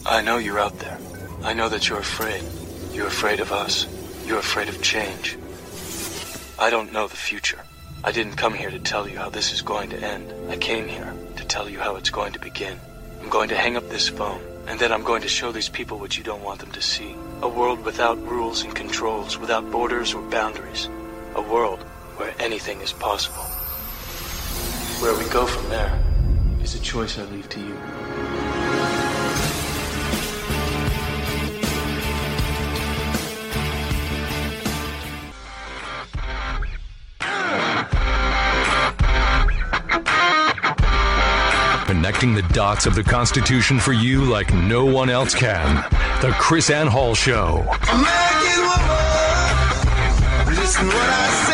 I know you're out there. I know that you're afraid. You're afraid of us. You're afraid of change. I don't know the future. I didn't come here to tell you how this is going to end. I came here to tell you how it's going to begin. I'm going to hang up this phone, and then I'm going to show these people what you don't want them to see. A world without rules and controls, without borders or boundaries. A world where anything is possible. Where we go from there is a choice I leave to you. Connecting the dots of the Constitution for you like no one else can. The Chris Ann Hall Show. American woman, listen what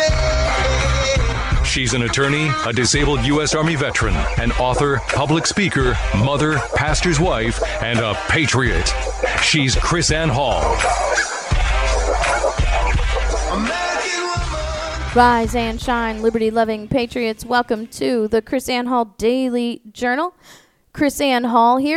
I say. She's an attorney, a disabled U.S. Army veteran, an author, public speaker, mother, pastor's wife, and a patriot. She's Chris Ann Hall. Rise and shine, liberty-loving patriots. Welcome to the Chris Ann Hall Daily Journal. Chris Ann Hall here,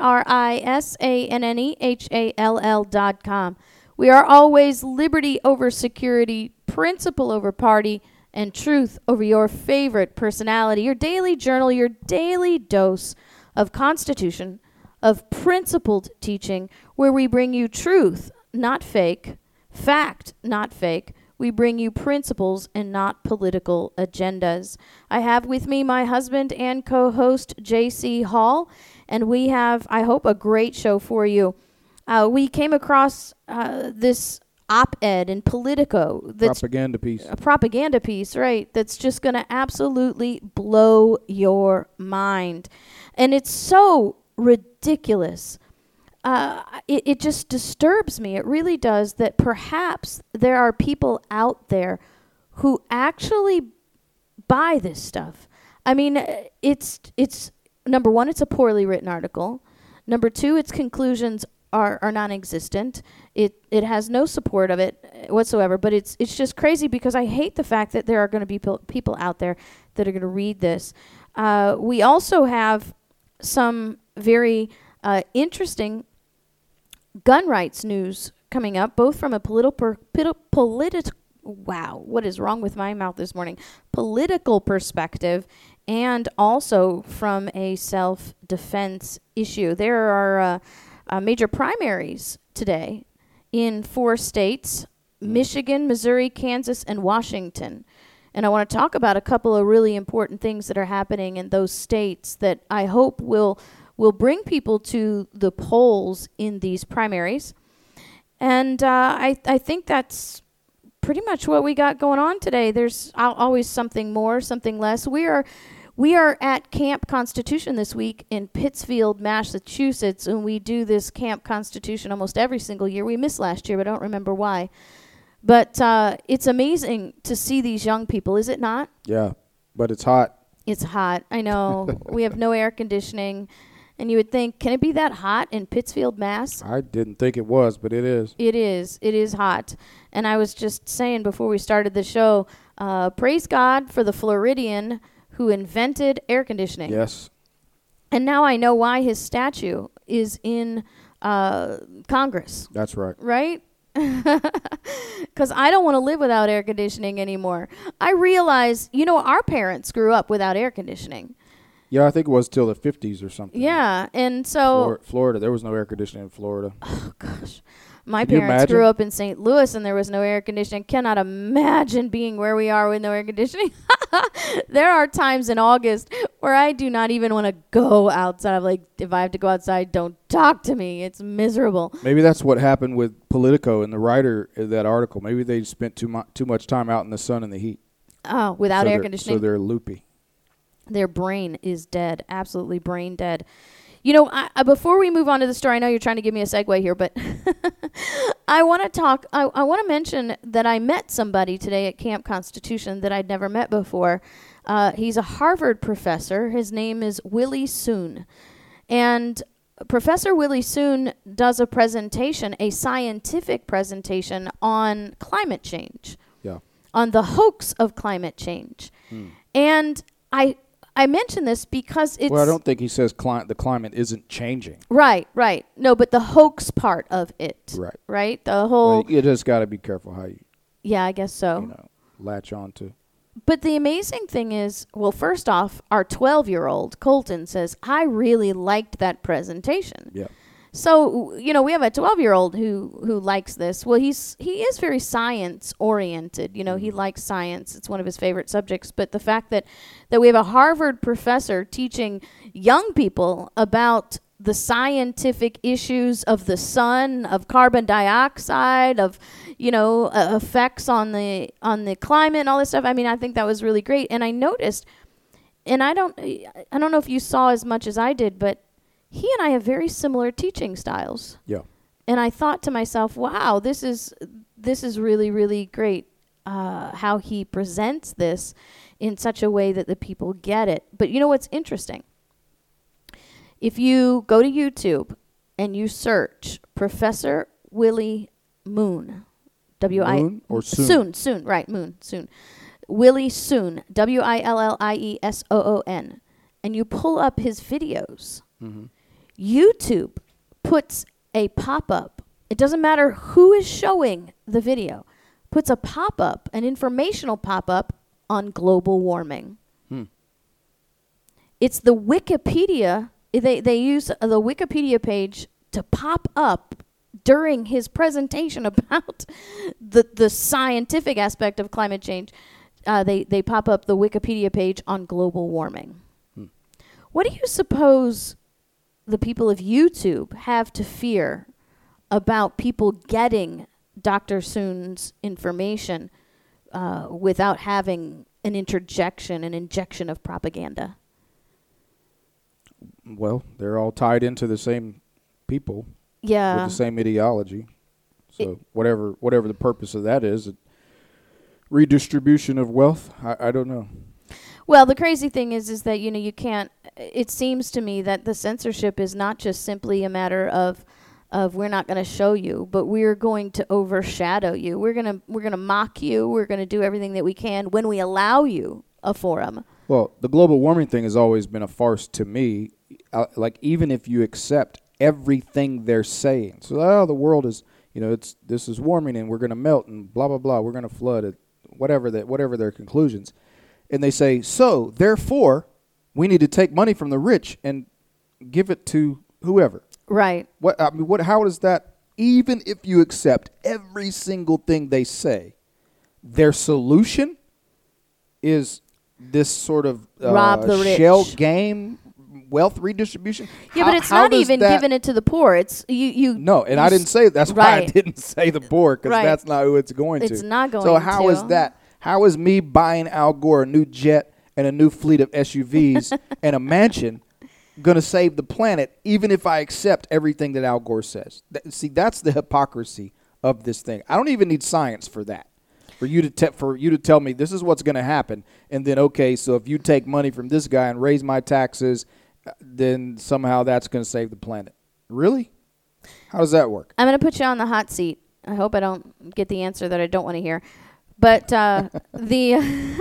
KRISANNEHALL.com. We are always liberty over security, principle over party, and truth over your favorite personality. Your daily journal, your daily dose of Constitution, of principled teaching, where we bring you truth, not fake, fact, not fake. We bring you principles and not political agendas. I have with me my husband and co-host, J.C. Hall, and we have, I hope, a great show for you. We came across this op-ed in Politico. That's propaganda piece. A propaganda piece, right, that's just going to absolutely blow your mind. And it's so ridiculous. It just disturbs me. It really does, that perhaps there are people out there who actually buy this stuff. I mean, it's number one, it's a poorly written article. Number two, its conclusions are non-existent. It has no support of it whatsoever. But it's just crazy, because I hate the fact that there are going to be people out there that are going to read this. We also have some very interesting gun rights news coming up, both from a wow, what is wrong with my mouth this morning? Political perspective, and also from a self-defense issue. There are major primaries today in 4 states, Michigan, Missouri, Kansas, and Washington. And I want to talk about a couple of really important things that are happening in those states that I hope will bring people to the polls in these primaries. And I think that's pretty much what we got going on today. There's always something more, something less. We are at Camp Constitution this week in Pittsfield, Massachusetts, and we do this Camp Constitution almost every single year. We missed last year, but I don't remember why. But it's amazing to see these young people, is it not? Yeah, but it's hot. It's hot, I know. We have no air conditioning. And you would think, can it be that hot in Pittsfield, Mass? I didn't think it was, but it is. It is. It is hot. And I was just saying before we started the show, praise God for the Floridian who invented air conditioning. Yes. And now I know why his statue is in Congress. That's right. Right? Because I don't want to live without air conditioning anymore. I realize, our parents grew up without air conditioning. Yeah, I think it was till the 50s or something. Yeah, and so... Florida, there was no air conditioning in Florida. Oh, gosh. My parents grew up in St. Louis, and there was no air conditioning. Cannot imagine being where we are with no air conditioning. There are times in August where I do not even want to go outside. I'm like, if I have to go outside, don't talk to me. It's miserable. Maybe that's what happened with Politico and the writer of that article. Maybe they spent too much time out in the sun and the heat. Oh, without air conditioning? So they're loopy. Their brain is dead, absolutely brain dead. Before we move on to the story, I know you're trying to give me a segue here, but I want to talk. I want to mention that I met somebody today at Camp Constitution that I'd never met before. He's a Harvard professor. His name is Willie Soon. And Professor Willie Soon does a presentation, a scientific presentation on climate change, on the hoax of climate change. And I mention this because it's Well, I don't think he says the climate isn't changing. right. No, but the hoax part of it. Right. Right. The whole. Well, you just got to be careful how you, Yeah, I guess so. latch on to. But the amazing thing is, well, first off, our 12-year-old Colton says, I really liked that presentation. Yeah. So, we have a 12-year-old who likes this. Well, he is very science oriented. He likes science. It's one of his favorite subjects. But the fact that we have a Harvard professor teaching young people about the scientific issues of the sun, of carbon dioxide, of effects on the climate and all this stuff. I mean, I think that was really great. And I noticed, and I don't know if you saw as much as I did, but he and I have very similar teaching styles. Yeah. And I thought to myself, wow, this is really, really great how he presents this in such a way that the people get it. But you know what's interesting? If you go to YouTube and you search Professor Willie Moon, Moon or Soon? Soon, right, Moon, Soon. Willie Soon, Williesoon, and you pull up his videos, YouTube puts a pop-up. It doesn't matter who is showing the video, puts a pop-up, an informational pop-up on global warming. It's the Wikipedia. They use the Wikipedia page to pop up during his presentation about the scientific aspect of climate change. They pop up the Wikipedia page on global warming. What do you suppose the people of YouTube have to fear about people getting Dr. Soon's information without having an injection of propaganda? Well, they're all tied into the same people with Yeah. the same ideology. So whatever the purpose of that is, redistribution of wealth, I don't know. Well, the crazy thing is that, you can't, it seems to me that the censorship is not just simply a matter of we're not going to show you, but we're going to overshadow you. We're going to mock you. We're going to do everything that we can when we allow you a forum. Well, the global warming thing has always been a farce to me. Like, even if you accept everything they're saying. So, the world is, this is warming and we're going to melt and blah, blah, blah. We're going to flood it, whatever their conclusions. And they say, so, therefore, we need to take money from the rich and give it to whoever. Right. How does that, even if you accept every single thing they say, their solution is this sort of Rob the rich. shell game, wealth redistribution? Yeah, but it's not even giving it to the poor. It's you. No, and I didn't say that's why I didn't say the poor, because that's not who it's going to. It's not going to. So how is that? How is me buying Al Gore a new jet and a new fleet of SUVs and a mansion going to save the planet, even if I accept everything that Al Gore says? See, that's the hypocrisy of this thing. I don't even need science for that. For you to tell me this is what's going to happen, and then so if you take money from this guy and raise my taxes, then somehow that's going to save the planet. Really? How does that work? I'm going to put you on the hot seat. I hope I don't get the answer that I don't want to hear. But the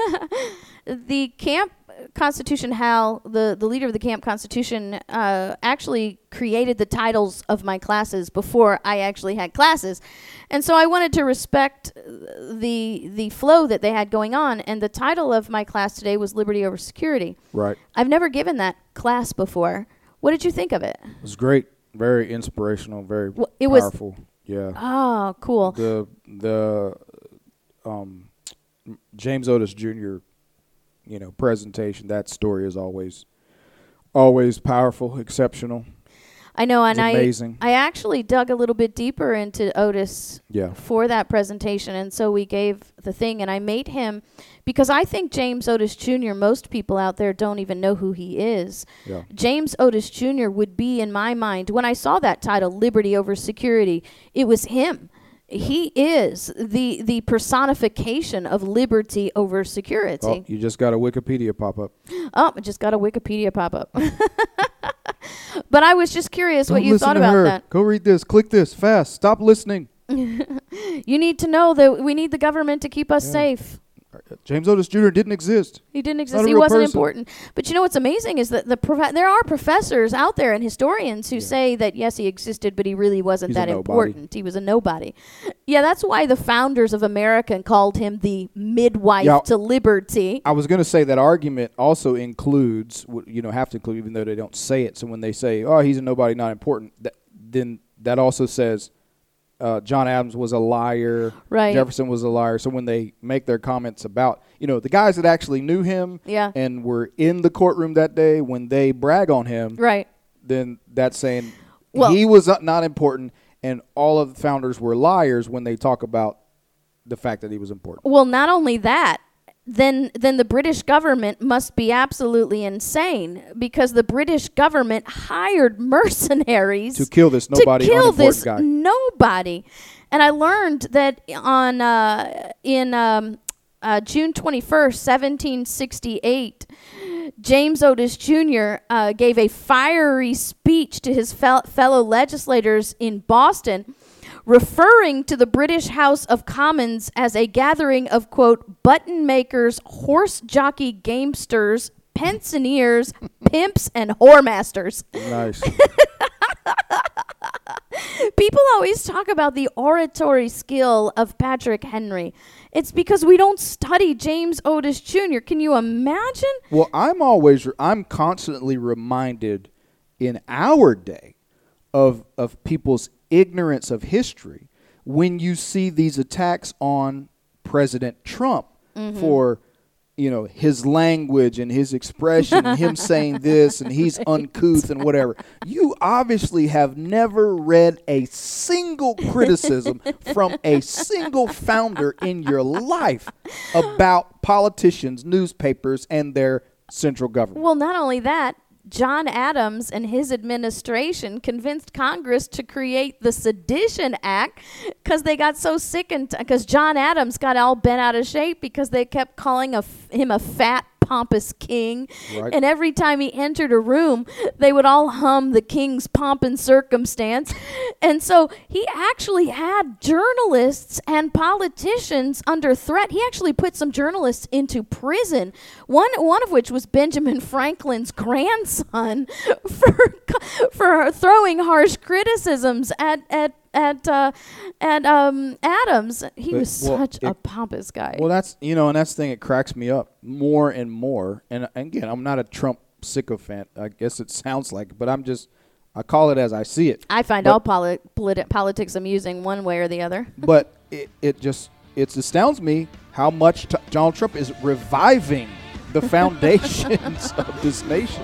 Camp Constitution, Hal, the leader of the Camp Constitution, actually created the titles of my classes before I actually had classes. And so I wanted to respect the flow that they had going on. And the title of my class today was Liberty Over Security. Right. I've never given that class before. What did you think of it? It was great. Very inspirational. Very powerful. Yeah. Oh, cool. The James Otis Jr., presentation, that story is always powerful, exceptional. I know, and amazing. I actually dug a little bit deeper into Otis for that presentation, and so we gave the thing, and I made him, because I think James Otis Jr., most people out there don't even know who he is. Yeah. James Otis Jr. would be, in my mind, when I saw that title, Liberty Over Security, it was him. He is the personification of liberty over security. Oh, you just got a Wikipedia pop-up. Oh, I just got a Wikipedia pop-up. But I was just curious what you thought about that. Go read this. Click this. Fast. Stop listening. You need to know that we need the government to keep us safe. James Otis Jr. didn't exist. He didn't Not exist. a He real wasn't person. important. But you know what's amazing is that there are professors out there and historians who say that, yes, he existed, but he really wasn't He's a that nobody. important. He was a nobody. Yeah, that's why the founders of America called him the midwife Yeah. to liberty. I was going to say that argument also includes, have to include, even though they don't say it. So when they say, "Oh, he's a nobody, not important," then that also says John Adams was a liar, Right. Jefferson was a liar. So when they make their comments about, the guys that actually knew him Yeah. and were in the courtroom that day, when they brag on him, Right. then that's saying Well- he was not important, and all of the founders were liars when they talk about the fact that he was important. Well, not only that, then the British government must be absolutely insane, because the British government hired mercenaries To kill this nobody, to kill unimportant this guy. nobody. And I learned that in June 21st, 1768, James Otis Jr. Gave a fiery speech to his fellow legislators in Boston, referring to the British House of Commons as a gathering of, quote, button makers, horse jockey gamesters, pensioners, pimps, and whoremasters. Nice. People always talk about the oratory skill of Patrick Henry. It's because we don't study James Otis Jr. Can you imagine? Well, I'm constantly reminded in our day of people's ignorance of history when you see these attacks on President Trump for his language and his expression and him saying this and he's uncouth and whatever. You obviously have never read a single criticism from a single founder in your life about politicians, newspapers, and their central government. Well, not only that, John Adams and his administration convinced Congress to create the Sedition Act because they got so sick, and because John Adams got all bent out of shape because they kept calling him a fat, pompous king. Right. And every time he entered a room, they would all hum the King's Pomp and Circumstance. And so he actually had journalists and politicians under threat. He actually put some journalists into prison, one of which was Benjamin Franklin's grandson, for throwing harsh criticisms at Adams. He was such a pompous guy. Well, that's and that's the thing. It cracks me up more and more. And again, I'm not a Trump sycophant. I guess it sounds like, but I call it as I see it. I find all politics amusing one way or the other. But it astounds me how much Donald Trump is reviving the foundations of this nation.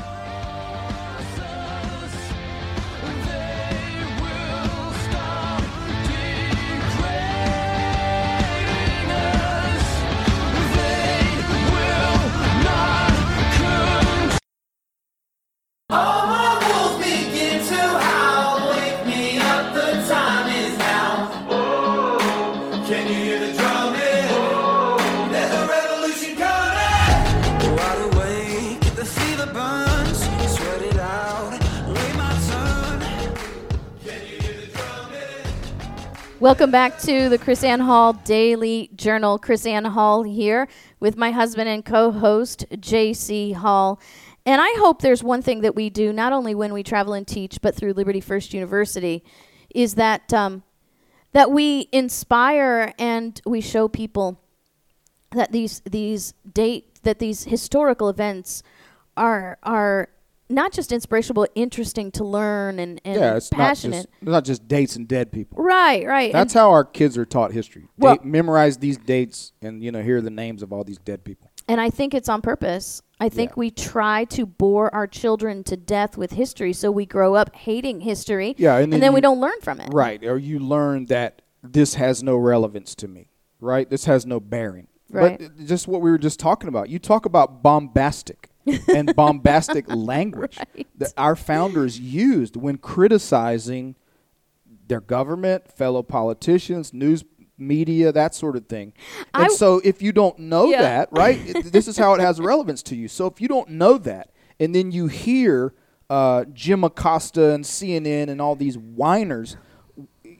Welcome back to the Chris Ann Hall Daily Journal. Chris Ann Hall here with my husband and co-host, J.C. Hall. And I hope there's one thing that we do, not only when we travel and teach, but through Liberty First University, is that that we inspire and we show people that these historical events are not just inspirational, but interesting to learn and it's passionate. not just dates and dead people. Right. That's how our kids are taught history. Well- Memorize these dates and hear the names of all these dead people. And I think it's on purpose. I think we try to bore our children to death with history, so we grow up hating history. Yeah, and then we don't learn from it. Right, or you learn that this has no relevance to me. Right, this has no bearing. Right. But just what we were just talking about. You talk about bombastic and bombastic language that our founders used when criticizing their government, fellow politicians, news media, that sort of thing. And so if you don't know that, right, this is how it has relevance to you. So if you don't know that, and then you hear Jim Acosta and CNN and all these whiners,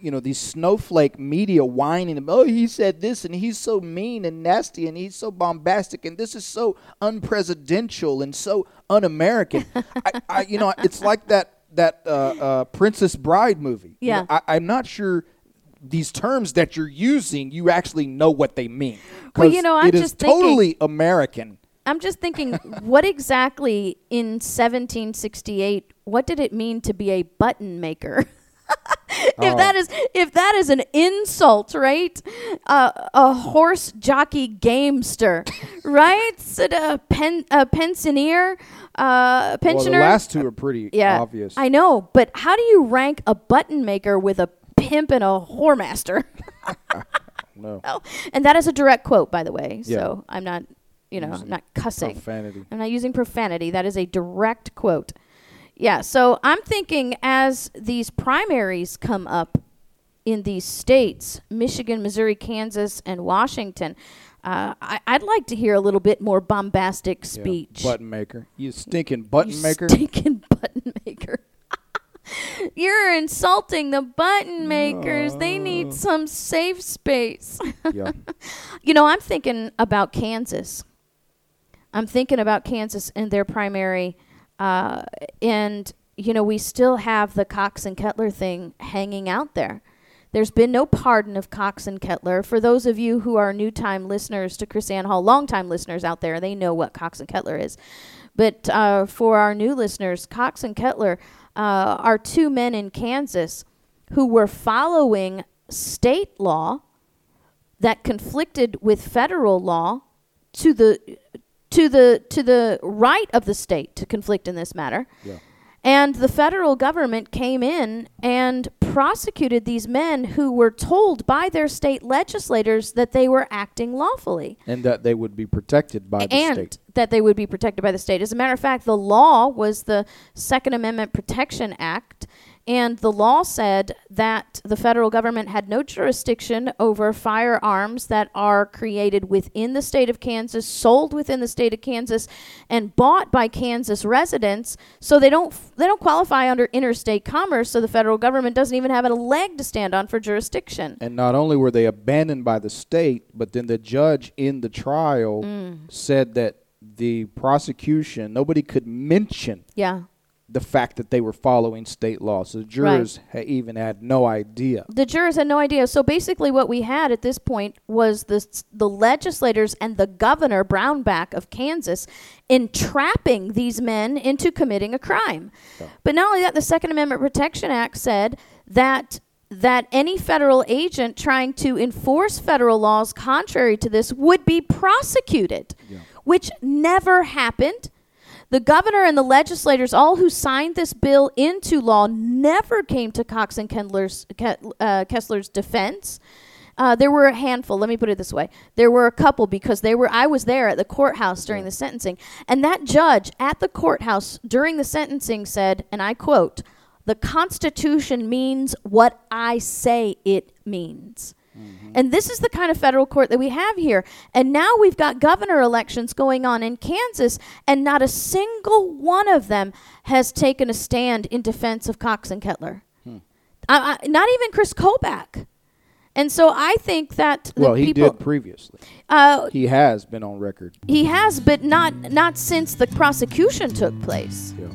these snowflake media whining about, oh, he said this and he's so mean and nasty and he's so bombastic and this is so unpresidential and so un-American. It's like that Princess Bride movie. Yeah. I'm not sure these terms that you're using, you actually know what they mean. Well, I'm it is just thinking, totally American. I'm just thinking, what exactly in 1768, what did it mean to be a button maker? If that is an insult, right? A horse jockey gamester, right? A pensioner, pensioner. Well, the last two are pretty obvious. I know, but how do you rank a button maker with a pimp and a whoremaster? No. Oh, and that is a direct quote, by the way. Yeah. So I'm not, I'm not cussing. Profanity. I'm not using profanity. That is a direct quote. Yeah, so I'm thinking as these primaries come up in these states, Michigan, Missouri, Kansas, and Washington, I'd like to hear a little bit more bombastic speech. Button maker. You stinking button maker. Stinking button maker. You're insulting the button makers. They need some safe space. Yeah. I'm thinking about Kansas. I'm thinking about Kansas and their primary. And we still have the Cox and Kettler thing hanging out there. There's been no pardon of Cox and Kettler. For those of you who are new-time listeners to Chris Ann Hall, long-time listeners out there, they know what Cox and Kettler is. But for our new listeners, Cox and Kettler are two men in Kansas who were following state law that conflicted with federal law to the right of the state to conflict in this matter. Yeah. And the federal government came in and prosecuted these men who were told by their state legislators that they were acting lawfully. And that they would be protected by the state. And that they would be protected by the state. As a matter of fact, the law was the Second Amendment Protection Act. And the law said that the federal government had no jurisdiction over firearms that are created within the state of Kansas, sold within the state of Kansas, and bought by Kansas residents. So they don't qualify under interstate commerce. So the federal government doesn't even have a leg to stand on for jurisdiction. And not only were they abandoned by the state, but then the judge in the trial said that the prosecution, nobody could mention the fact that they were following state law. So the jurors even had no idea. The jurors had no idea. So basically what we had at this point was the legislators and the governor, Brownback of Kansas, entrapping these men into committing a crime. Yeah. But not only that, the Second Amendment Protection Act said that any federal agent trying to enforce federal laws contrary to this would be prosecuted, which never happened. The governor and the legislators, all who signed this bill into law, never came to Cox and Kessler's defense. There were a handful. Let me put it this way. There were a couple because I was there at the courthouse during the sentencing. And that judge at the courthouse during the sentencing said, and I quote, "The Constitution means what I say it means." And this is the kind of federal court that we have here. And now we've got governor elections going on in Kansas, and not a single one of them has taken a stand in defense of Cox and Kettler. Not even Chris Kobach. And so I think that he did previously. He has been on record. He has, but not since the prosecution took place. Yeah.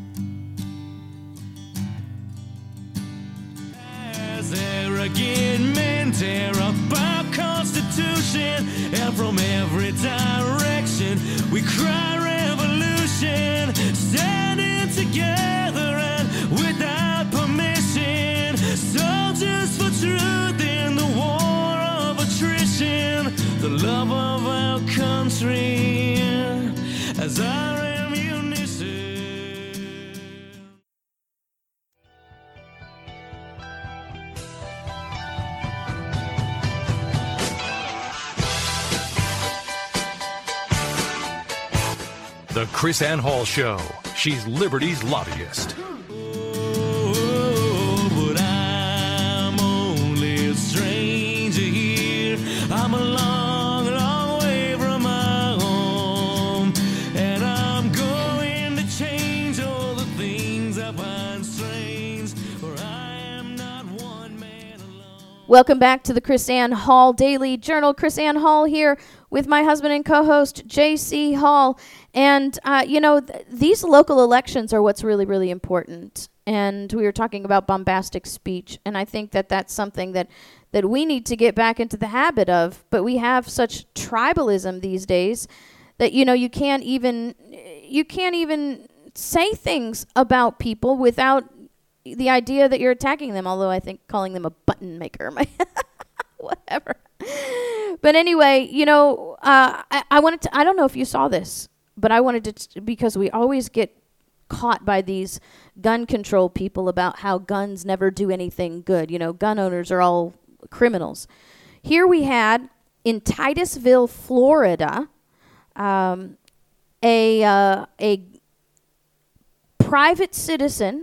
Arrogant men tear up our Constitution, and from every direction we cry revolution, standing together and without permission, soldiers for truth in the war of attrition, the love of our country as our ammunition. The Chris Ann Hall Show. She's Liberty's lobbyist. But I'm only a stranger here. I'm a long, long way from my home. And I'm going to change all the things I find strange. For I am not one man alone. Welcome back to the Chris Ann Hall Daily Journal. Chris Ann Hall here with my husband and co-host J.C. Hall. And, these local elections are what's really, really important. And we were talking about bombastic speech. And I think that that's something that we need to get back into the habit of. But we have such tribalism these days that, you can't even say things about people without the idea that you're attacking them, although I think calling them a button maker, whatever. But anyway, I wanted to, I don't know if you saw this, but I wanted to, because we always get caught by these gun control people about how guns never do anything good. Gun owners are all criminals. Here we had in Titusville, Florida, a private citizen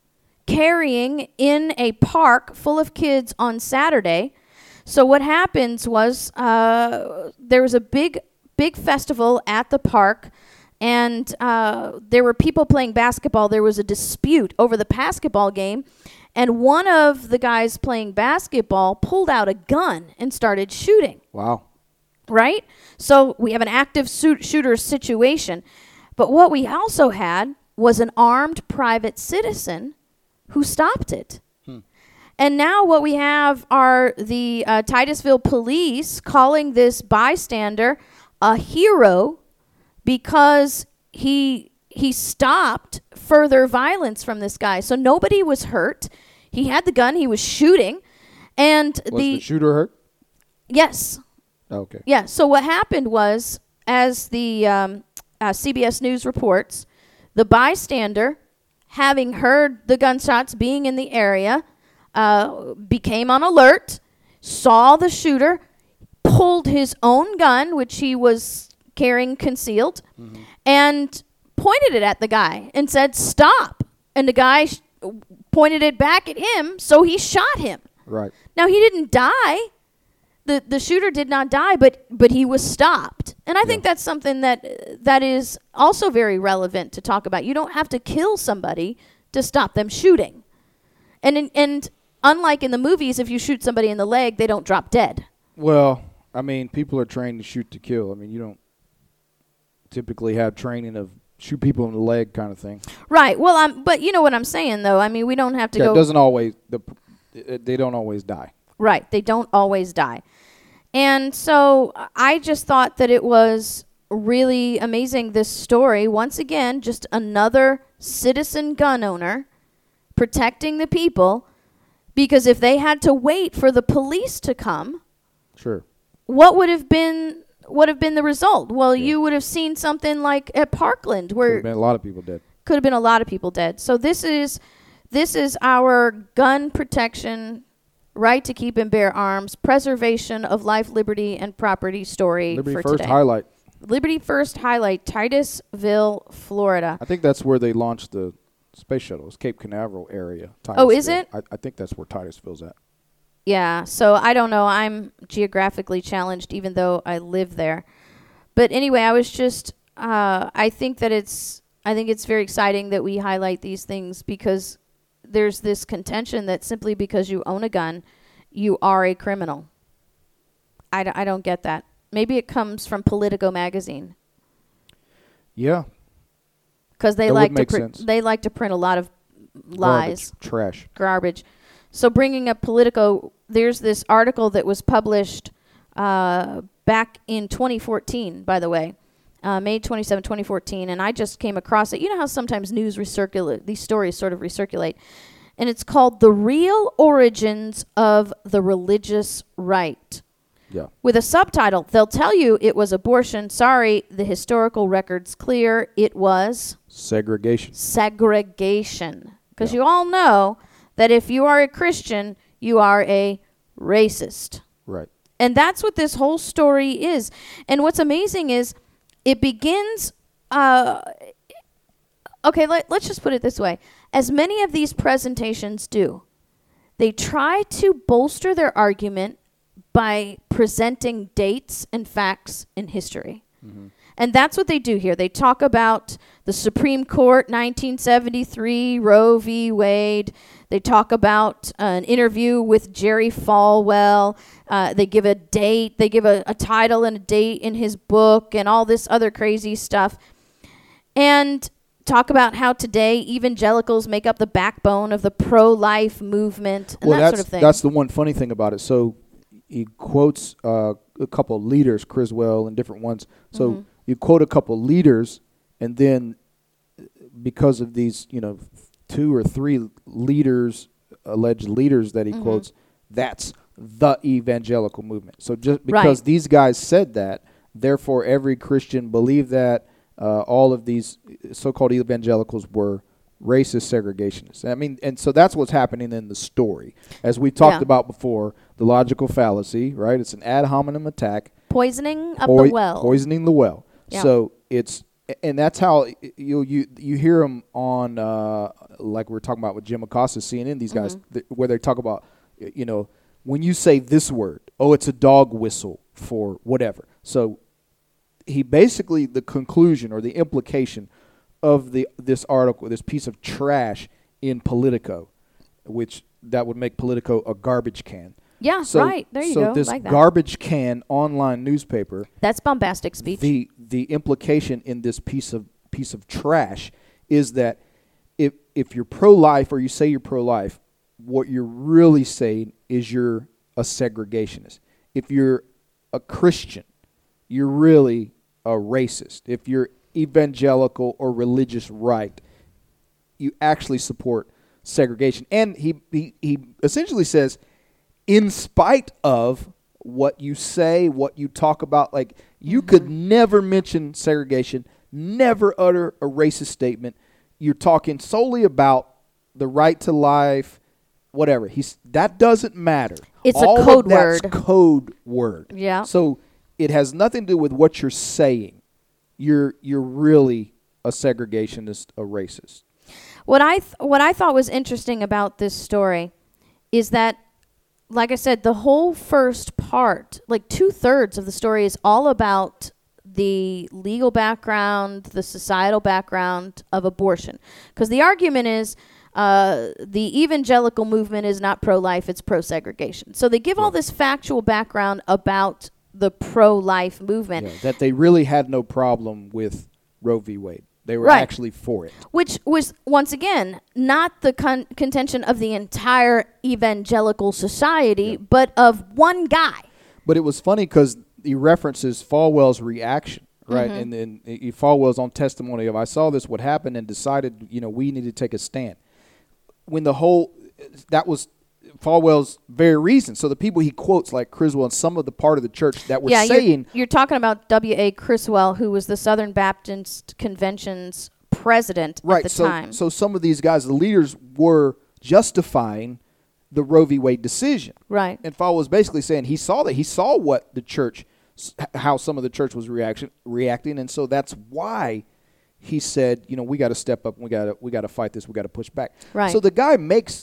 carrying in a park full of kids on Saturday. So what happens was there was a big festival at the park, and there were people playing basketball. There was a dispute over the basketball game, and one of the guys playing basketball pulled out a gun and started shooting. Wow. Right? So we have an active shooter situation. But what we also had was an armed private citizen who stopped it. And now what we have are the Titusville police calling this bystander a hero because he stopped further violence from this guy. So nobody was hurt. He had the gun. He was shooting. And Was the shooter hurt? Yes. Okay. Yeah. So what happened was, as the CBS News reports, the bystander, having heard the gunshots, being in the area, became on alert, saw the shooter, pulled his own gun, which he was carrying concealed, and pointed it at the guy and said, "Stop." And the guy pointed it back at him, so he shot him. Right. Now, he didn't die. The shooter did not die, but he was stopped. And I think that's something that is also very relevant to talk about. You don't have to kill somebody to stop them shooting. And unlike in the movies, if you shoot somebody in the leg, they don't drop dead. Well, I mean, people are trained to shoot to kill. I mean, you don't typically have training of shoot people in the leg kind of thing. Right. Well, but you know what I'm saying, though. I mean, we don't have to go. It doesn't always. They don't always die. Right. They don't always die. And so I just thought that it was really amazing, this story. Once again, just another citizen gun owner protecting the people, because if they had to wait for the police to come, sure, what would have been the result? Well, you would have seen something like at Parkland, where could have been a lot of people dead. Could have been a lot of people dead. So this is our gun protection, right to keep and bear arms, preservation of life, liberty, and property story Liberty for First today. highlight. Liberty First highlight, Titusville, Florida. I think that's where they launched the space shuttle. It's Cape Canaveral area. Oh, is it? I think that's where Titusville's at. Yeah, so I don't know. I'm geographically challenged, even though I live there. But anyway, I was just, I think it's very exciting that we highlight these things, because there's this contention that simply because you own a gun, you are a criminal. I don't get that. Maybe it comes from Politico magazine. Yeah. Because they like to print a lot of lies. Garbage. So bringing up Politico, there's this article that was published back in 2014, by the way, May 27, 2014, and I just came across it. You know how sometimes news these stories sort of recirculate, and it's called "The Real Origins of the Religious Right." Yeah. With a subtitle, they'll tell you it was abortion. Sorry, the historical record's clear. It was segregation. Because you all know that if you are a Christian, you are a racist. Right. And that's what this whole story is. And what's amazing is it begins, let's just put it this way. As many of these presentations do, they try to bolster their argument by presenting dates and facts in history. Mm-hmm. And that's what they do here. They talk about the Supreme Court, 1973, Roe v. Wade. They talk about an interview with Jerry Falwell. They give a date. They give a title and a date in his book and all this other crazy stuff. And talk about how today evangelicals make up the backbone of the pro-life movement and that sort of thing. That's the one funny thing about it. So he quotes a couple of leaders, Criswell and different ones. So you quote a couple of leaders, and then because of these, 2 or 3 leaders, alleged leaders that he quotes, that's the evangelical movement. So just because these guys said that, therefore every Christian believed that. All of these so-called evangelicals were racist segregationists. And so that's what's happening in the story. As we talked about before, the logical fallacy, right? It's an ad hominem attack. Poisoning of the well. Poisoning the well. Yeah. So and that's how you hear them on, like we're talking about with Jim Acosta, CNN, these guys, where they talk about, when you say this word, it's a dog whistle for whatever. So he basically, the conclusion or the implication of this article, this piece of trash in Politico, which that would make Politico a garbage can. Yeah, right. There you go. So this like that. garbage can online newspaper. That's bombastic speech. The implication in this piece of trash is that if you're pro-life or you say you're pro-life, what you're really saying is you're a segregationist. If you're a Christian, you're really a racist. If you're evangelical or religious right, you actually support segregation. And he essentially says, in spite of what you say, what you talk about, like you could never mention segregation, never utter a racist statement. You're talking solely about the right to life, whatever. That doesn't matter. It's All a code of that's word. Code word. Yeah. So it has nothing to do with what you're saying. You're really a segregationist, a racist. What I thought was interesting about this story is that, like I said, the whole first part, like 2/3 of the story, is all about the legal background, the societal background of abortion. Because the argument is the evangelical movement is not pro-life, it's pro-segregation. So they give all this factual background about the pro-life movement. Yeah, that they really had no problem with Roe v. Wade. They were actually for it. Which was, once again, not the contention of the entire evangelical society, but of one guy. But it was funny because he references Falwell's reaction, right? And then Falwell's on testimony of, I saw this, what happened, and decided, we need to take a stand. When that was Falwell's very reason. So the people he quotes, like Criswell and some of the part of the church that were saying... You're talking about W.A. Criswell, who was the Southern Baptist Convention's president at the time. So some of these guys, the leaders, were justifying the Roe v. Wade decision. Right. And Falwell was basically saying he saw that. He saw what the church, how some of the church was reacting, and so that's why he said, we got to step up, we got to fight this, we got to push back. Right. So the guy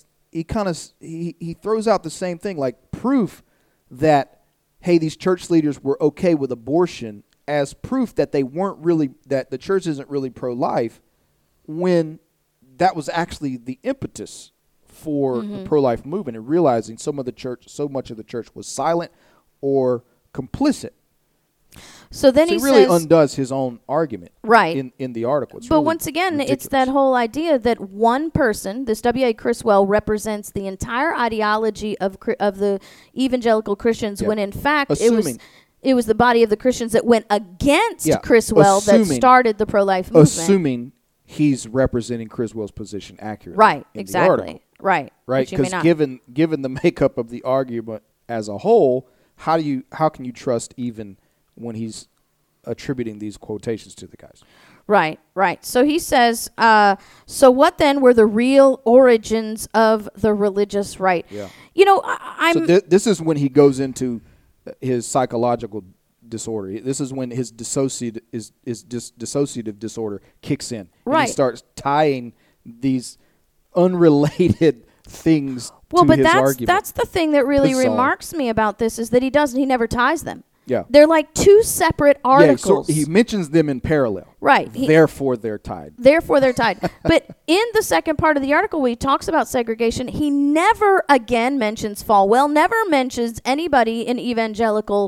he throws out the same thing, like proof that, hey, these church leaders were okay with abortion, as proof that that the church isn't really pro-life, when that was actually the impetus for the pro-life movement, and realizing so much of the church was silent or complicit. So then he really says, undoes his own argument, right, in the article. It's but really once again, ridiculous. it's that whole idea that one person, this W.A. Criswell, represents the entire ideology of the evangelical Christians, when in fact it was the body of the Christians that went against Criswell that started the pro-life movement. Assuming he's representing Criswell's position accurately. Right, in exactly. The article. Right. Right, because given the makeup of the argument as a whole, how can you trust even when he's attributing these quotations to the guys? Right. So he says, so what then were the real origins of the religious right? Yeah. I'm... So this is when he goes into his psychological disorder. This is when his dissociative disorder kicks in. Right. And he starts tying these unrelated things to his argument. That's the thing that really remarks me about this, is that he never ties them. Yeah. They're like two separate articles. Yeah, so he mentions them in parallel. Right. Therefore, they're tied. Therefore, they're tied. But in the second part of the article, where he talks about segregation, he never again mentions Falwell, never mentions anybody in evangelical,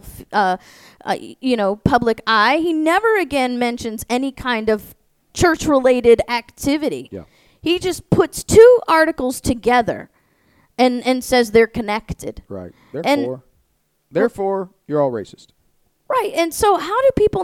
public eye. He never again mentions any kind of church-related activity. Yeah. He just puts two articles together and says they're connected. Right. Therefore, you're all racist. Right. And so how do people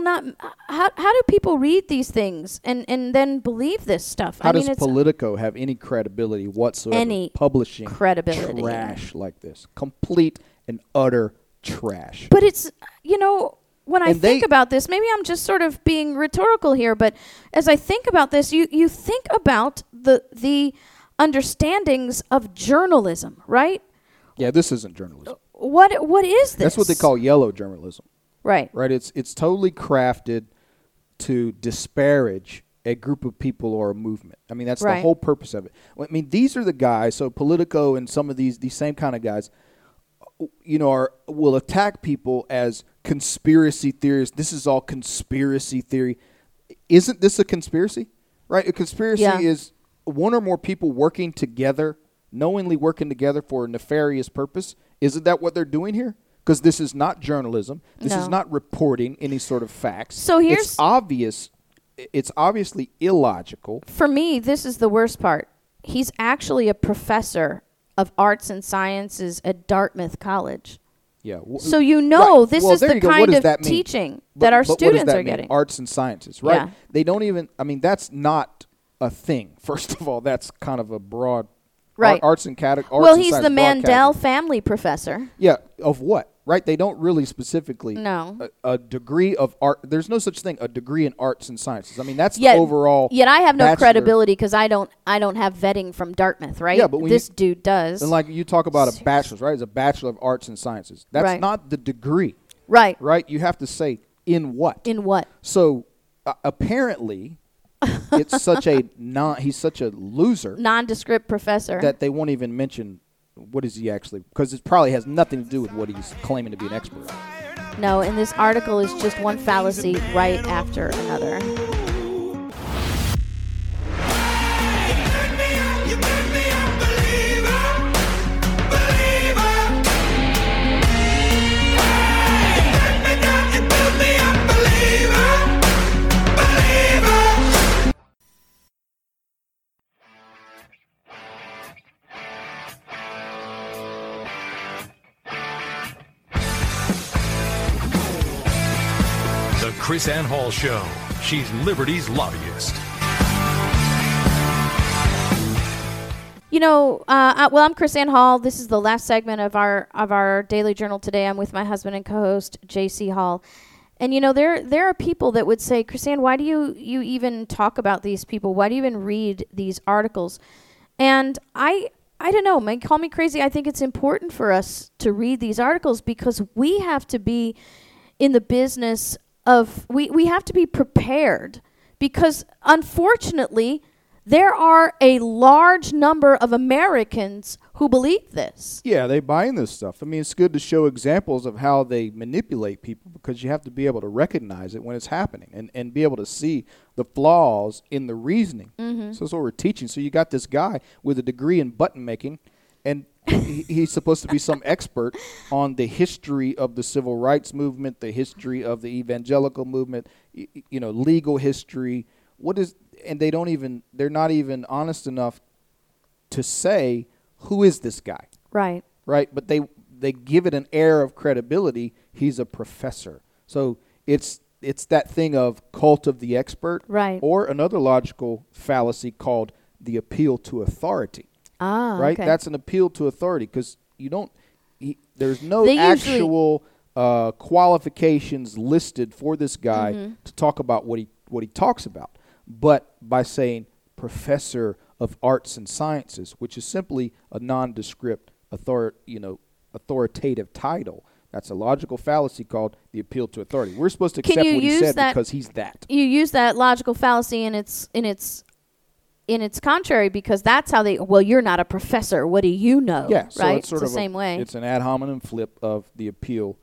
read these things and then believe this stuff? How does Politico have any credibility whatsoever? Any publishing credibility. Trash like this. Complete and utter trash. But it's, when I think about this, maybe I'm just sort of being rhetorical here, but as I think about this, you think about the understandings of journalism, right? Yeah, this isn't journalism. What is this? That's what they call yellow journalism. Right. Right. It's totally crafted to disparage a group of people or a movement. I mean, that's the whole purpose of it. I mean, these are the guys. So Politico and some of these same kind of guys, will attack people as conspiracy theorists. This is all conspiracy theory. Isn't this a conspiracy? Right. A conspiracy is one or more people working together, knowingly working together for a nefarious purpose. Isn't that what they're doing here? Because this is not journalism. This is not reporting any sort of facts. So it's obvious. It's obviously illogical. For me, this is the worst part. He's actually a professor of arts and sciences at Dartmouth College. Yeah. So this is the kind of teaching that our students are getting. Arts and sciences, right? Yeah. They don't even. I mean, that's not a thing. First of all, that's kind of a broad. Right. Arts and category. Well, he's the Mandel family professor. Yeah. Of what? Right? They don't really specifically. No. A degree of art. There's no such thing. A degree in arts and sciences. I mean, that's the overall. Yet I have no bachelor. credibility because I don't have vetting from Dartmouth, right? Yeah, but this dude does. And like you talk about a bachelor's, right? It's a Bachelor of Arts and Sciences. That's not the degree. Right. Right. You have to say in what. In what. So apparently. It's such a he's such a loser. Nondescript professor. That they won't even mention what is he actually, because it probably has nothing to do with what he's claiming to be an expert on. No, and this article is just one fallacy right after another. Chris Ann Hall Show. She's Liberty's lobbyist. I'm Chris Ann Hall. This is the last segment of our Daily Journal today. I'm with my husband and co-host J.C. Hall. And there are people that would say, Chris Ann, why do you even talk about these people? Why do you even read these articles? And I don't know. Call me crazy. I think it's important for us to read these articles because we have to be in the business of we have to be prepared because unfortunately there are a large number of Americans who believe this. Yeah, they buy in this stuff. I mean, it's good to show examples of how they manipulate people because you have to be able to recognize it when it's happening and be able to see the flaws in the reasoning. Mm-hmm. So that's what we're teaching. So you got this guy with a degree in button making and he's supposed to be some expert on the history of the civil rights movement, the history of the evangelical movement, legal history. And they're not even honest enough to say, who is this guy? Right. Right. But they give it an air of credibility. He's a professor. So it's that thing of cult of the expert. Right. Or another logical fallacy called the appeal to authority. Ah, right? Okay. That's an appeal to authority because there's no actual qualifications listed for this guy to talk about what he talks about. But by saying professor of arts and sciences, which is simply a nondescript authoritative title, that's a logical fallacy called the appeal to authority. We're supposed to accept what he said because he's that. You use that logical fallacy in its contrary because that's how you're not a professor. What do you know? Yeah, so right? it's sort the of same way. It's an ad hominem flip of the appeal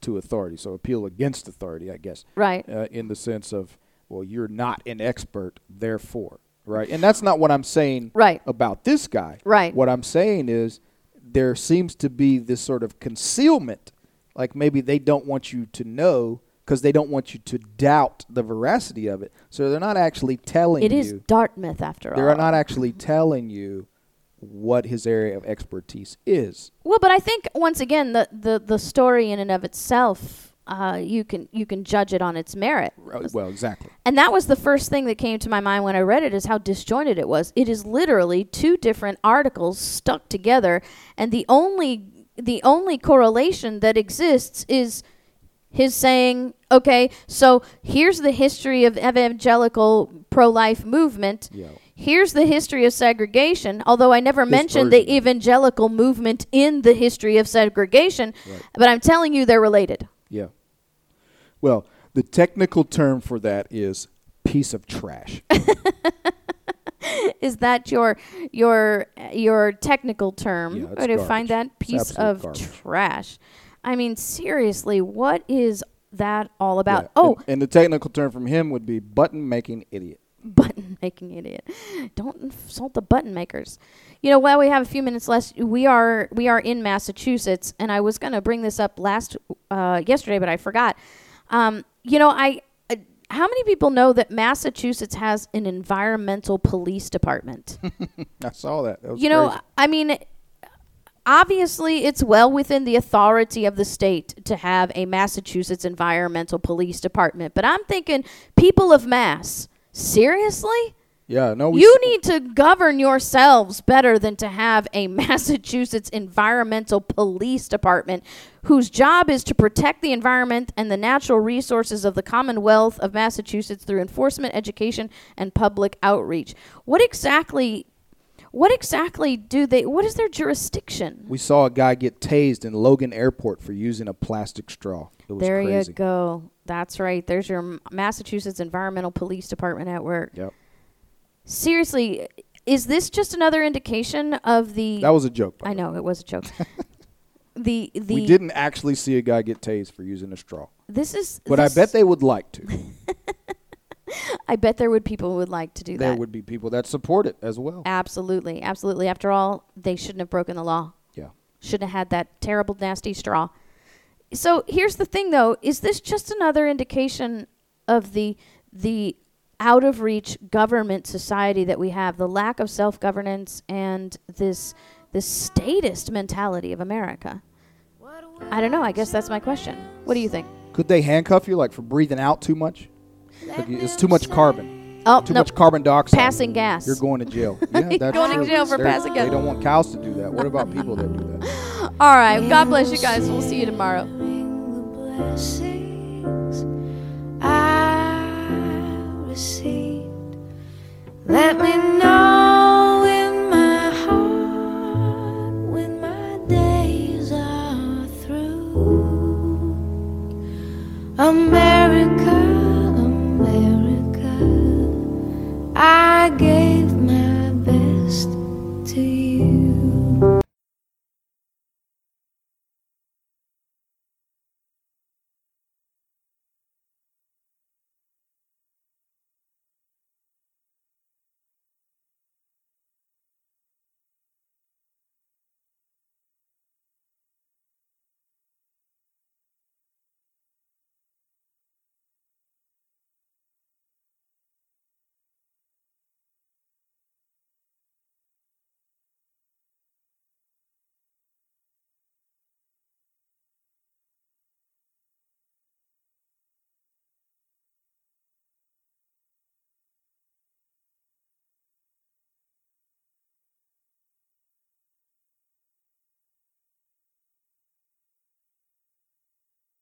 to authority. So appeal against authority, I guess. Right. In the sense of, well, you're not an expert, therefore. Right. And that's not what I'm saying Right. about this guy. Right. What I'm saying is there seems to be this sort of concealment, like maybe they don't want you to know because they don't want you to doubt the veracity of it. So they're not actually telling you. It is Dartmouth, after all. They're not actually telling you what his area of expertise is. Well, but I think, once again, the story in and of itself, you can judge it on its merit. Well, exactly. And that was the first thing that came to my mind when I read it, is how disjointed it was. It is literally two different articles stuck together, and the only correlation that exists is his saying, okay, so here's the history of evangelical pro-life movement. Yeah. Here's the history of segregation, although I never mentioned the evangelical movement in the history of segregation, but I'm telling you they're related. Yeah. Well, the technical term for that is piece of trash. Is that your technical term? Yeah, it's Where to find garbage. that piece absolute of garbage. trash? I mean, seriously, what is that all about? Yeah. Oh, And the technical term from him would be button-making idiot. button making idiot. Don't insult the button makers. You know, while we have a few minutes left, we are in Massachusetts, and I was going to bring this up yesterday, but I forgot. You know, how many people know that Massachusetts has an environmental police department? I saw that. That was You know, crazy. I mean, obviously it's well within the authority of the state to have a Massachusetts environmental police department, but I'm thinking, people of Mass, seriously? Yeah, no. You need to govern yourselves better than to have a Massachusetts environmental police department whose job is to protect the environment and the natural resources of the Commonwealth of Massachusetts through enforcement, education, and public outreach. What exactly do they, what is their jurisdiction? We saw a guy get tased in Logan Airport for using a plastic straw. It was There crazy. you go. That's right. There's your Massachusetts Environmental Police Department at work. Yep. Seriously, is this just another indication of the... That was a joke. by I the way. know, it was a joke. the We didn't actually see a guy get tased for using a straw. But I this- bet they would like to. I bet there would people who would like to do There that. would be people that support it as well. Absolutely, absolutely. After all, they shouldn't have broken the law. Yeah. Shouldn't have had that terrible, nasty straw. So here's the thing, though. Is this just another indication of the out-of-reach government society that we have, the lack of self-governance and this statist mentality of America? I don't know. I guess that's my question. What do you think? Could they handcuff you, like, for breathing out too much? Like, it's too much carbon. Oh, Too no. much carbon dioxide. Passing gas. You're going to jail. Yeah, that's Going to true. jail for passing gas. They don't want cows to do that. What about people that do that? All right. God bless you guys. We'll see you tomorrow. Blessings I received. Let me know